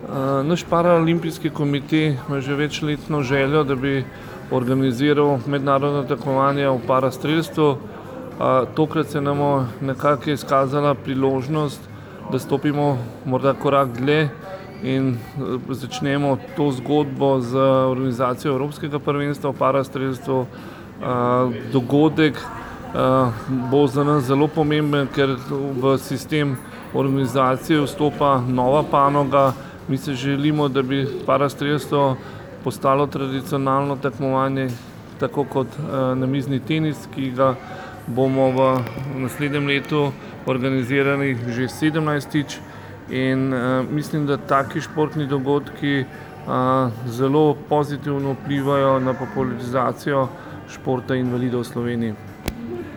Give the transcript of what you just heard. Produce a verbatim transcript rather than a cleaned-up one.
Naš paraolimpijski komite ima že večletno željo, da bi organiziral mednarodno tekmovanje v parastrelstvu. Tokrat se nam je nekako izkazala priložnost, da stopimo morda korak dlje in začnemo to zgodbo z organizacijo Evropskega prvenstva v parastrelstvu. Dogodek bo za nas zelo pomemben, ker v sistem organizacije vstopa nova panoga. Mi se želimo, da bi parastrelstvo postalo tradicionalno tekmovanje, tako kot namizni tenis, ki ga bomo v naslednjem letu organizirali že sedemnajstič. In mislim, da taki športni dogodki zelo pozitivno vplivajo na popularizacijo športa invalidov v Sloveniji.